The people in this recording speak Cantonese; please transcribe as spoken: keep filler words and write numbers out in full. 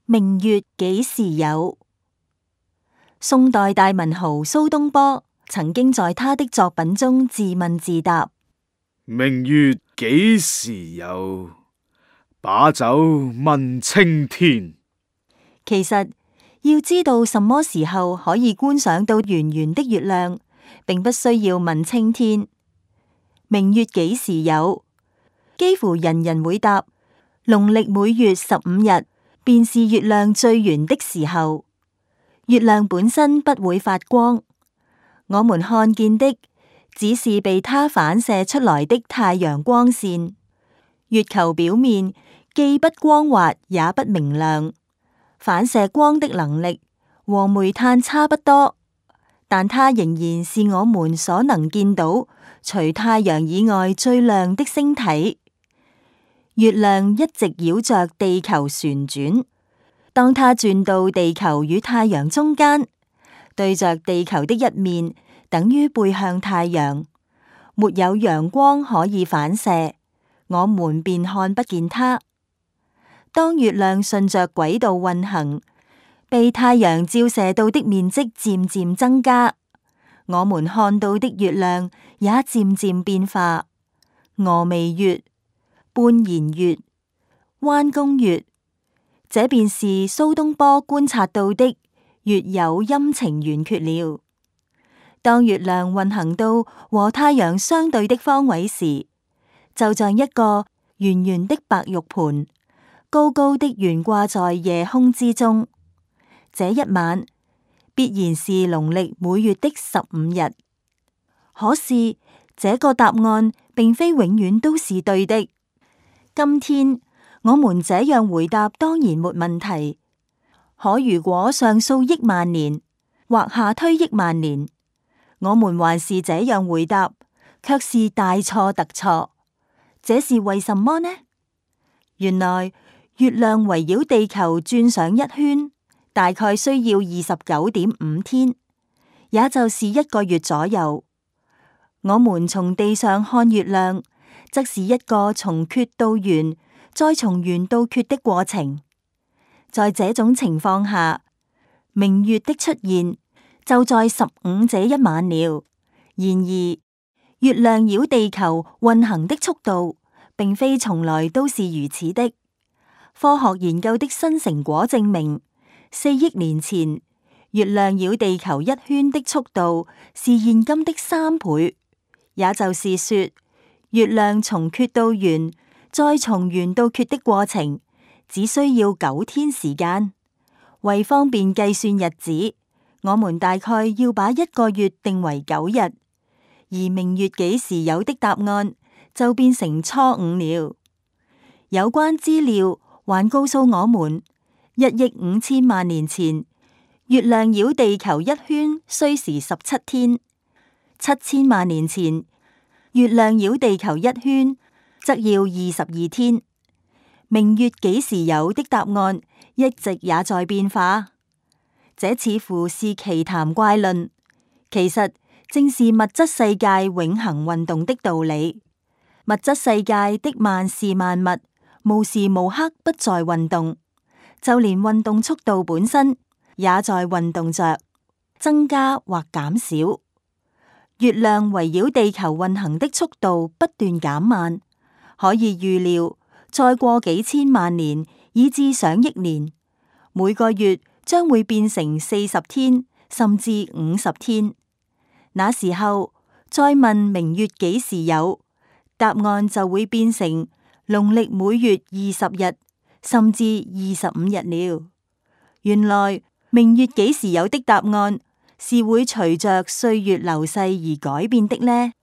明月幾時有？宋代大文豪蘇東坡曾經在他的作品中自問自答： 明月幾時有？把酒問青天。 其實要知道什麼時候可以觀賞到圓圓的月亮，並不需要問青天。明月幾時有？幾乎人人會答：農曆每月十五日，便是月亮最圓的時候。月亮本身不會發光，我們看見的只是被它反射出來的太陽光線。月球表面既不光滑也不明亮，反射光的能力和煤炭差不多，但它仍然是我們所能見到除太陽以外最亮的星體。月亮一直繞着地球旋轉，當它轉到地球與太陽中間，對着地球的一面等於背向太陽，沒有陽光可以反射，我們便看不見它。當月亮順着軌道運行，被太陽照射到的面積漸漸增加，我們看到的月亮也漸漸變化。峨眉月、半圓月、彎弓月，這便是蘇東坡觀察到的月有陰晴圓缺了。當月亮運行到和太陽相對的方位時，就像一個圓圓的白玉盤，高高的懸掛在夜空之中。這一晚必然是農曆每月的十五日。可是這個答案並非永遠都是對的。今天我們這樣回答當然沒問題，可如果上數億萬年或下推億萬年，我們還是這樣回答，卻是大錯特錯。這是為什麼呢？原來月亮圍繞地球轉上一圈，大概需要二十九點五天，也就是一個月左右。我們從地上看月亮，則是一個從缺到圓，再從圓到缺的過程。在這種情況下，明月的出現就在十五這一晚了。然而，月亮繞地球運行的速度，並非從來都是如此的。科學研究的新成果證明，四億年前，月亮繞地球一圈的速度是現今的三倍。也就是說，月亮從缺到圓，再從圓到缺的過程，只需要九天時間。為方便計算日子，我們大概要把一個月定為九日，而明月幾時有的答案就變成錯誤了。有關資料還告訴我們，一億五千萬年前，月亮繞地球一圈需時十七天。七千萬年前，月亮繞地球一圈則要二十二天。明月幾時有的答案一直也在變化，這似乎是奇談怪論，其實正是物質世界永恆運動的道理。物質世界的萬事萬物無時無刻不在運動，就連運動速度本身也在運動着，增加或減少。月亮圍繞地球運行的速度不斷減慢，可以預料，再過幾千萬年以至上億年，每個月將會變成四十天，甚至五十天。那時候再問明月幾時有，答案就會變成農曆每月二十日，甚至二十五日了。原來明月幾時有的答案是會隨着歲月流逝而改變的呢？